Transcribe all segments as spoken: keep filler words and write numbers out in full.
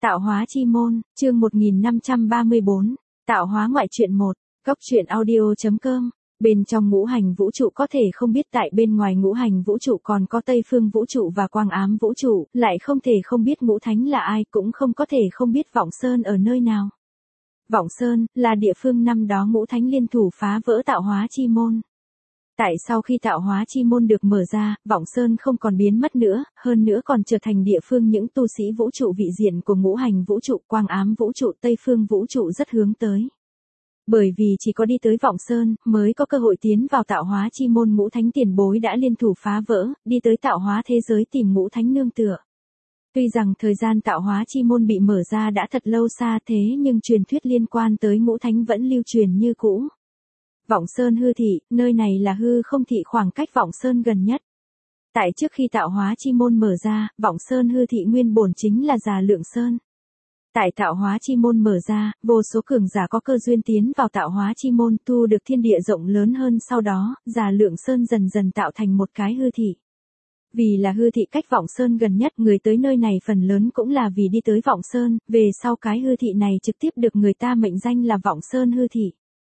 Tạo hóa chi môn, chương một nghìn năm trăm ba mươi bốn, tạo hóa ngoại truyện một, góc truyện audio.com. Bên trong ngũ hành vũ trụ có thể không biết tại bên ngoài ngũ hành vũ trụ còn có Tây Phương vũ trụ và Quang Ám vũ trụ, lại không thể không biết ngũ thánh là ai, cũng không có thể không biết Vọng Sơn ở nơi nào. Vọng Sơn là địa phương năm đó ngũ thánh liên thủ phá vỡ tạo hóa chi môn. Tại sau khi tạo hóa chi môn được mở ra, Vọng Sơn không còn biến mất nữa, hơn nữa còn trở thành địa phương những tu sĩ vũ trụ vị diện của ngũ hành vũ trụ, Quang Ám vũ trụ, Tây Phương vũ trụ rất hướng tới. Bởi vì chỉ có đi tới Vọng Sơn, mới có cơ hội tiến vào tạo hóa chi môn, ngũ thánh tiền bối đã liên thủ phá vỡ, đi tới tạo hóa thế giới tìm ngũ thánh nương tựa. Tuy rằng thời gian tạo hóa chi môn bị mở ra đã thật lâu xa thế nhưng truyền thuyết liên quan tới ngũ thánh vẫn lưu truyền như cũ. Vọng Sơn hư thị, nơi này là hư không thị, khoảng cách Vọng Sơn gần nhất. Tại trước khi tạo hóa chi môn mở ra, Vọng Sơn hư thị nguyên bổn chính là Già Lượng Sơn. Tại tạo hóa chi môn mở ra, vô số cường giả có cơ duyên tiến vào tạo hóa chi môn, tu được thiên địa rộng lớn hơn, sau đó, Già Lượng Sơn dần dần tạo thành một cái hư thị. Vì là hư thị cách Vọng Sơn gần nhất, người tới nơi này phần lớn cũng là vì đi tới Vọng Sơn, về sau cái hư thị này trực tiếp được người ta mệnh danh là Vọng Sơn hư thị.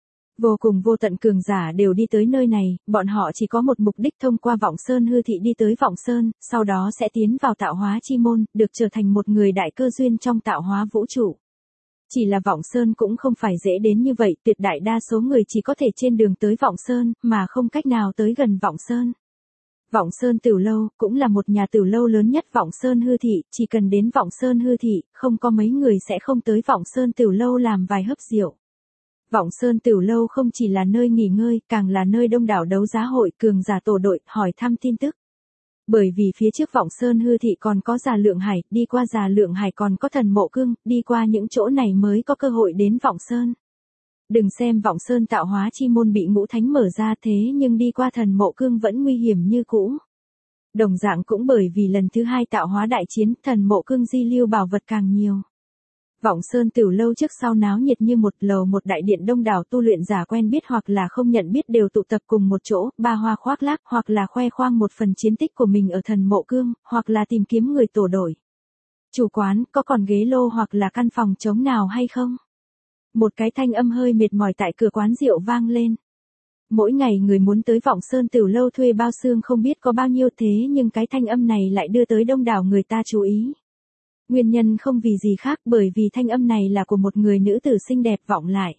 Vô cùng vô tận cường giả đều đi tới nơi này, bọn họ chỉ có một mục đích, thông qua Vọng Sơn hư thị đi tới Vọng Sơn, sau đó sẽ tiến vào tạo hóa chi môn, được trở thành một người đại cơ duyên trong tạo hóa vũ trụ. Chỉ là Vọng Sơn cũng không phải dễ đến như vậy, tuyệt đại đa số người chỉ có thể trên đường tới Vọng Sơn, mà không cách nào tới gần Vọng Sơn. Vọng Sơn Tửu Lâu, cũng là một nhà tửu lâu lớn nhất Vọng Sơn hư thị, chỉ cần đến Vọng Sơn hư thị, không có mấy người sẽ không tới Vọng Sơn Tửu Lâu làm vài hớp rượu. Vọng Sơn Tửu Lâu không chỉ là nơi nghỉ ngơi, càng là nơi đông đảo đấu giá hội, cường giả tổ đội, hỏi thăm tin tức. Bởi vì phía trước Vọng Sơn hư thị còn có Già Lượng Hải, đi qua Già Lượng Hải còn có Thần Mộ Cương, đi qua những chỗ này mới có cơ hội đến Vọng Sơn. Đừng xem Vọng Sơn tạo hóa chi môn bị ngũ thánh mở ra thế nhưng đi qua Thần Mộ Cương vẫn nguy hiểm như cũ. Đồng dạng cũng bởi vì lần thứ hai tạo hóa đại chiến, Thần Mộ Cương di lưu bảo vật càng nhiều. Vọng Sơn Tửu Lâu trước sau náo nhiệt như một lầu một đại điện, đông đảo tu luyện giả quen biết hoặc là không nhận biết đều tụ tập cùng một chỗ, ba hoa khoác lác, hoặc là khoe khoang một phần chiến tích của mình ở Thần Mộ Cương, hoặc là tìm kiếm người tổ đội. Chủ quán, có còn ghế lô hoặc là căn phòng trống nào hay không? Một cái thanh âm hơi mệt mỏi tại cửa quán rượu vang lên. Mỗi ngày người muốn tới Vọng Sơn Tửu Lâu thuê bao xương không biết có bao nhiêu, thế nhưng cái thanh âm này lại đưa tới đông đảo người ta chú ý. Nguyên nhân không vì gì khác, bởi vì thanh âm này là của một người nữ tử xinh đẹp vọng lại.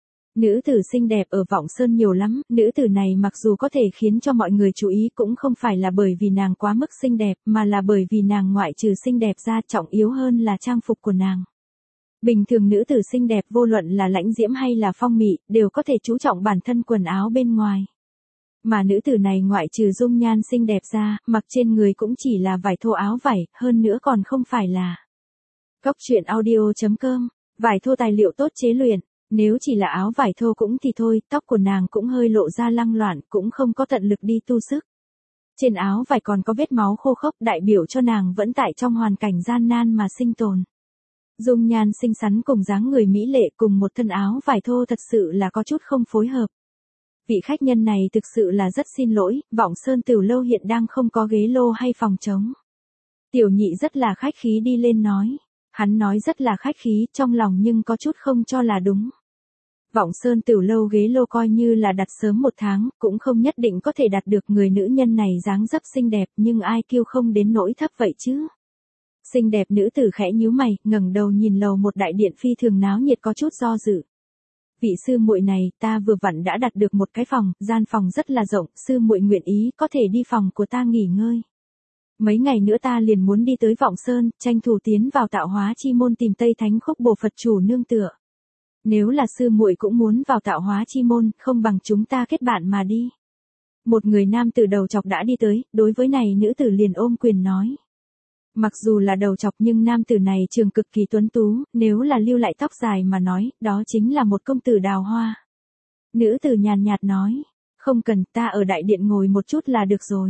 Nữ tử xinh đẹp ở Vọng Sơn nhiều lắm, nữ tử này mặc dù có thể khiến cho mọi người chú ý cũng không phải là bởi vì nàng quá mức xinh đẹp, mà là bởi vì nàng ngoại trừ xinh đẹp ra, trọng yếu hơn là trang phục của nàng. Bình thường nữ tử xinh đẹp vô luận là lãnh diễm hay là phong mị, đều có thể chú trọng bản thân quần áo bên ngoài. Mà nữ tử này ngoại trừ dung nhan xinh đẹp ra, mặc trên người cũng chỉ là vải thô áo vải, hơn nữa còn không phải là góc truyện audio.com, vải thô tài liệu tốt chế luyện, nếu chỉ là áo vải thô cũng thì thôi, tóc của nàng cũng hơi lộ ra lăng loạn, cũng không có tận lực đi tu sức. Trên áo vải còn có vết máu khô khốc, đại biểu cho nàng vẫn tại trong hoàn cảnh gian nan mà sinh tồn. Dung nhan xinh xắn cùng dáng người mỹ lệ cùng một thân áo vải thô thật sự là có chút không phối hợp. Vị khách nhân này thực sự là rất xin lỗi, Vọng Sơn Tửu Lâu hiện đang không có ghế lô hay phòng trống. Tiểu nhị rất là khách khí đi lên nói. Hắn nói rất là khách khí, trong lòng nhưng có chút không cho là đúng. Vọng Sơn Tửu Lâu ghế lô coi như là đặt sớm một tháng, cũng không nhất định có thể đặt được, người nữ nhân này dáng dấp xinh đẹp nhưng ai kêu không đến nỗi thấp vậy chứ. Xinh đẹp nữ tử khẽ nhíu mày, ngẩng đầu nhìn lầu một đại điện phi thường náo nhiệt có chút do dự. Vị sư muội này, ta vừa vặn đã đặt được một cái phòng, gian phòng rất là rộng, sư muội nguyện ý có thể đi phòng của ta nghỉ ngơi. Mấy ngày nữa ta liền muốn đi tới Vọng Sơn, tranh thủ tiến vào tạo hóa chi môn tìm Tây Thánh Khúc Bồ Phật chủ nương tựa. Nếu là sư muội cũng muốn vào tạo hóa chi môn, không bằng chúng ta kết bạn mà đi. Một người nam tử đầu chọc đã đi tới, đối với này nữ tử liền ôm quyền nói. Mặc dù là đầu chọc nhưng nam tử này trường cực kỳ tuấn tú, nếu là lưu lại tóc dài mà nói, đó chính là một công tử đào hoa. Nữ tử nhàn nhạt nói, không cần, ta ở đại điện ngồi một chút là được rồi.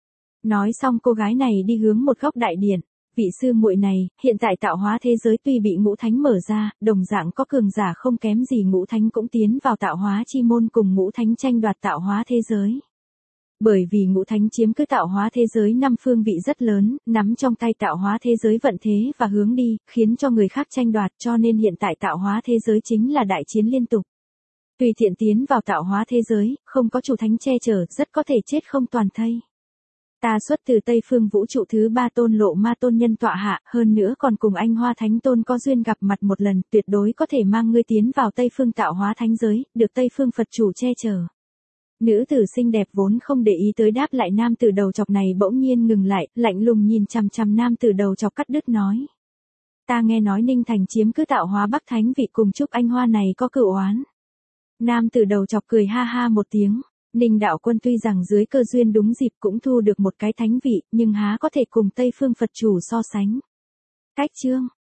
Nói xong cô gái này đi hướng một góc đại điện. Vị sư muội này, hiện tại tạo hóa thế giới tuy bị ngũ thánh mở ra, đồng dạng có cường giả không kém gì ngũ thánh cũng tiến vào tạo hóa chi môn cùng ngũ thánh tranh đoạt tạo hóa thế giới. Bởi vì ngũ thánh chiếm cứ tạo hóa thế giới năm phương vị rất lớn, nắm trong tay tạo hóa thế giới vận thế và hướng đi, khiến cho người khác tranh đoạt, cho nên hiện tại tạo hóa thế giới chính là đại chiến liên tục. Tùy tiện tiến vào tạo hóa thế giới, không có chủ thánh che chở, rất có thể chết không toàn thây. Ta xuất từ Tây phương vũ trụ thứ ba tôn lộ ma tôn nhân tọa hạ, hơn nữa còn cùng anh Hoa Thánh Tôn có duyên gặp mặt một lần, tuyệt đối có thể mang ngươi tiến vào Tây phương tạo hóa thánh giới, được Tây phương Phật chủ che chở. Nữ tử xinh đẹp vốn không để ý tới đáp lại nam tử đầu chọc này bỗng nhiên ngừng lại, lạnh lùng nhìn chằm chằm nam tử đầu chọc cắt đứt nói. Ta nghe nói Ninh Thành chiếm cứ tạo hóa Bắc Thánh vị cùng chúc anh Hoa này có cửu oán. Nam tử đầu chọc cười ha ha một tiếng. Ninh đạo quân tuy rằng dưới cơ duyên đúng dịp cũng thu được một cái thánh vị, nhưng há có thể cùng Tây phương Phật chủ so sánh. Cách chương,